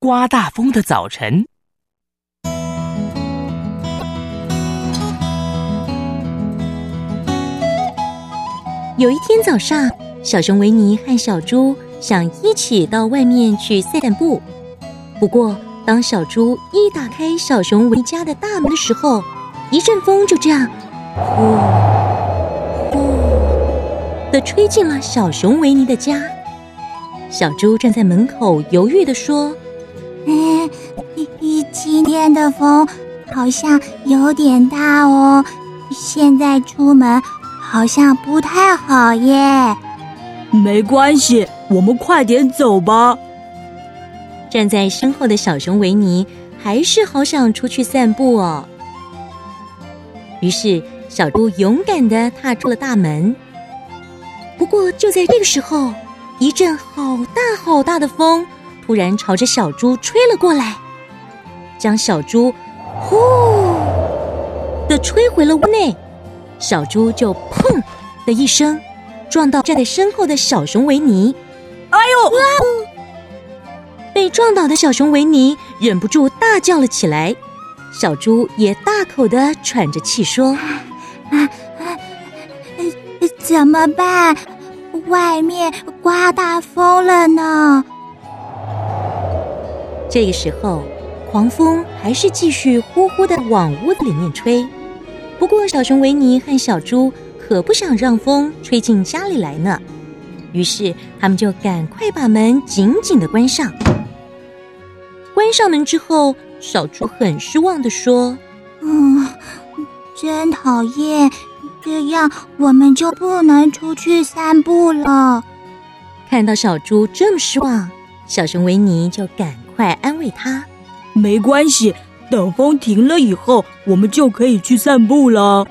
刮大风的早晨。 有一天早上，小熊维尼和小猪想一起到外面去散步。不过，当小猪一打开小熊维尼家的大门的时候，一阵风就这样呼呼地吹进了小熊维尼的家。小猪站在门口犹豫地说： 今天的风好像有点大哦，现在出门好像不太好耶。 没关系，我们快点走吧。 站在身后的小熊维尼还是好想出去散步哦。于是小猪勇敢地踏出了大门。不过就在这个时候，一阵好大好大的风突然朝着小猪吹了过来，将小猪呼地吹回了屋内。小猪就砰的一声撞到站在身后的小熊维尼。 哎呦！ 被撞倒的小熊维尼忍不住大叫了起来，小猪也大口地喘着气说： 怎么办？外面刮大风了呢。 这个时候，狂风还是继续呼呼地往屋子里面吹。不过小熊维尼和小猪可不想让风吹进家里来呢，于是他们就赶快把门紧紧地关上。关上门之后，小猪很失望地说： 真讨厌，这样我们就不能出去散步了。 看到小猪这么失望，小熊维尼就赶快安慰他： 没关系，等风停了以后，我们就可以去散步了。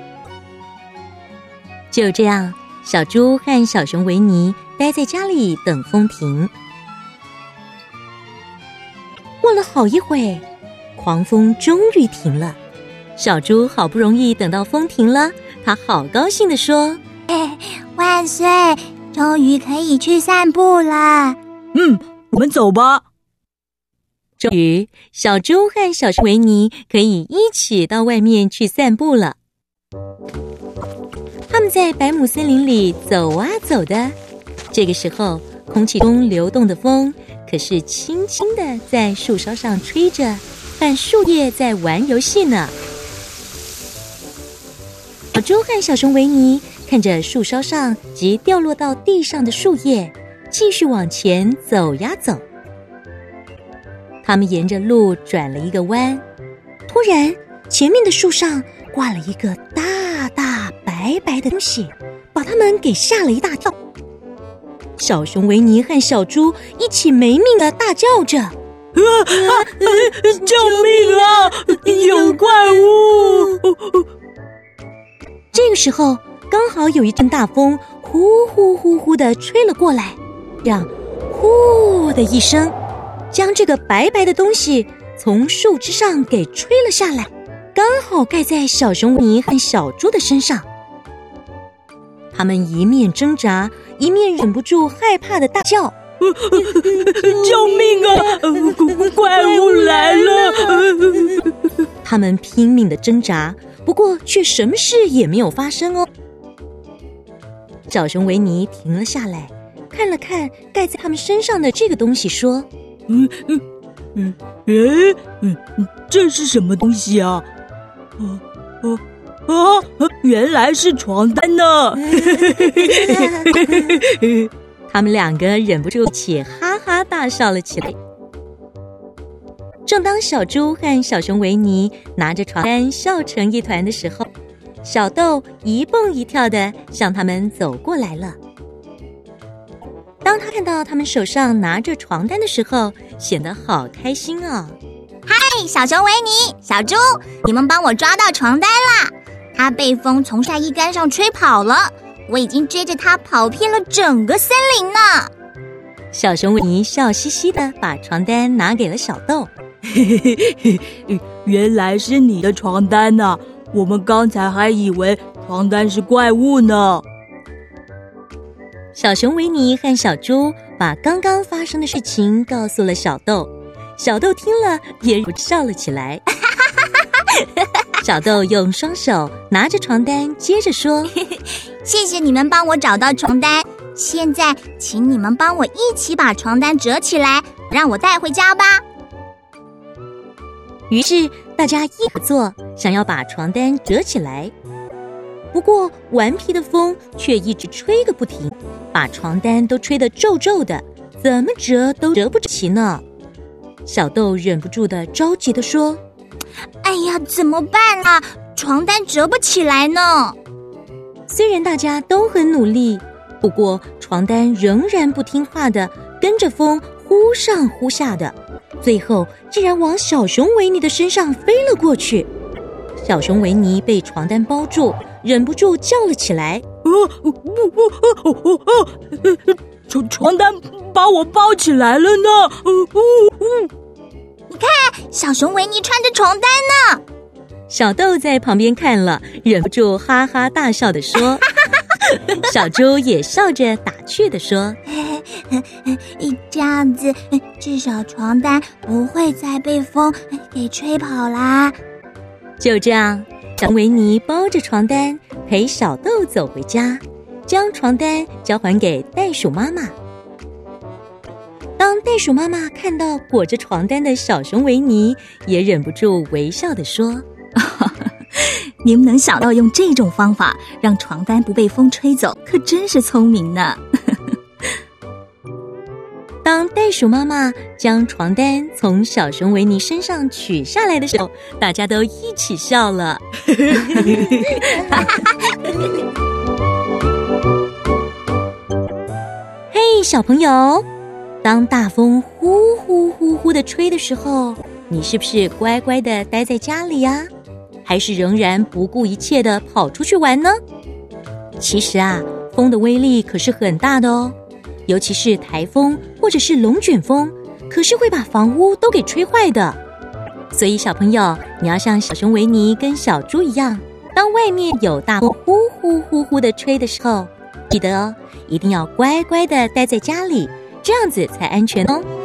就这样，小猪和小熊维尼待在家里等风停。过了好一会，狂风终于停了。小猪好不容易等到风停了，他好高兴地说： 万岁，终于可以去散步了。 我们走吧。 终于，小猪和小熊维尼可以一起到外面去散步了。他们在百亩森林里走啊走的，这个时候，空气中流动的风可是轻轻地在树梢上吹着，和树叶在玩游戏呢。小猪和小熊维尼看着树梢上及掉落到地上的树叶，继续往前走呀走。他们沿着路转了一个弯，突然前面的树上挂了一个大大白白的东西，把他们给吓了一大跳。小熊维尼和小猪一起没命地大叫着： 救命啊！有怪物！ 这个时候刚好有一阵大风呼呼呼呼地吹了过来，让呼的一声将这个白白的东西从树枝上给吹了下来，刚好盖在小熊维尼和小猪的身上。他们一面挣扎，一面忍不住害怕的大叫： 救命啊！怪物来了！ 他们拼命的挣扎，不过却什么事也没有发生哦。小熊维尼停了下来，看了看盖在他们身上的这个东西，说： 这是什么东西啊？原来是床单呢！ 他们两个忍不住一起哈哈大笑了起来。正当小猪和小熊维尼拿着床单笑成一团的时候，小豆一蹦一跳地向他们走过来了。当他看到他们手上拿着床单的时候，显得好开心哦。 嗨，小熊维尼、小猪，你们帮我抓到床单啦！它被风从晒衣杆上吹跑了，我已经追着它跑遍了整个森林呢。 小熊维尼笑嘻嘻地把床单拿给了小豆。 原来是你的床单啊，我们刚才还以为床单是怪物呢。 小熊维尼和小猪把刚刚发生的事情告诉了小豆， 小豆听了也笑了起来。小豆用双手拿着床单，接着说： 谢谢你们帮我找到床单，现在请你们帮我一起把床单折起来，让我带回家吧。 于是大家一合作，想要把床单折起来。不过顽皮的风却一直吹个不停，把床单都吹得皱皱的，怎么折都折不齐呢。小豆忍不住的着急地说： 哎呀，怎么办啊？床单折不起来呢。 虽然大家都很努力，不过床单仍然不听话的跟着风忽上忽下的，最后竟然往小熊维尼的身上飞了过去。小熊维尼被床单包住，忍不住叫了起来： 床单把我包起来了呢！ 你看，小熊维尼穿着床单呢。 小豆在旁边看了，忍不住哈哈大笑地说。小猪也笑着打趣地说： 这样子至少床单不会再被风给吹跑啦。 就这样，小维尼包着床单陪小豆走回家，将床单交还给袋鼠妈妈。当袋鼠妈妈看到裹着床单的小熊维尼，也忍不住微笑地说： 你们能想到用这种方法让床单不被风吹走，可真是聪明呢。 当袋鼠妈妈将床单从小熊维尼身上取下来的时候，大家都一起笑了。嘿，小朋友，当大风呼呼呼呼地吹的时候，你是不是乖乖地待在家里呀？还是仍然不顾一切地跑出去玩呢？其实啊，风的威力可是很大的哦。尤其是台风或者是龙卷风，可是会把房屋都给吹坏的。所以小朋友，你要像小熊维尼跟小猪一样，当外面有大风呼呼呼呼的吹的时候，记得哦，一定要乖乖的待在家里，这样子才安全哦。